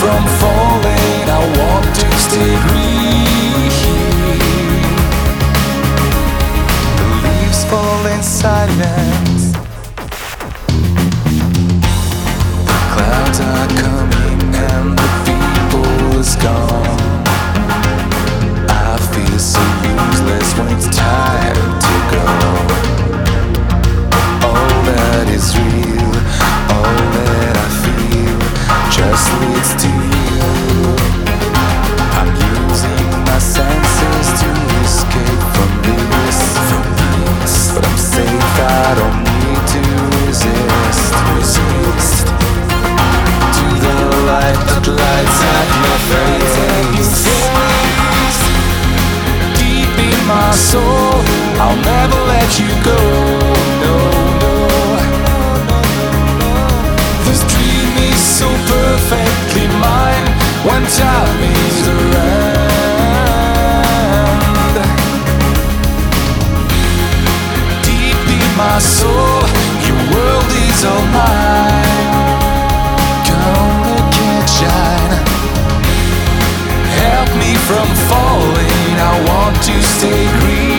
from falling, I want to stay green. The leaves fall in silence. The clouds are coming and the people is gone. I feel so useless when it's time to go. All that is real, all that I feel just leads to you. I'm using my senses to escape from this, but I'm safe, I don't need to resist to the light that lights up my face. Deep in my soul, I'll never let you go. No, no. This dream is so perfectly mine when time is around. Deep in my soul, your world is all mine. Come look and shine. Help me from falling, I want to stay green.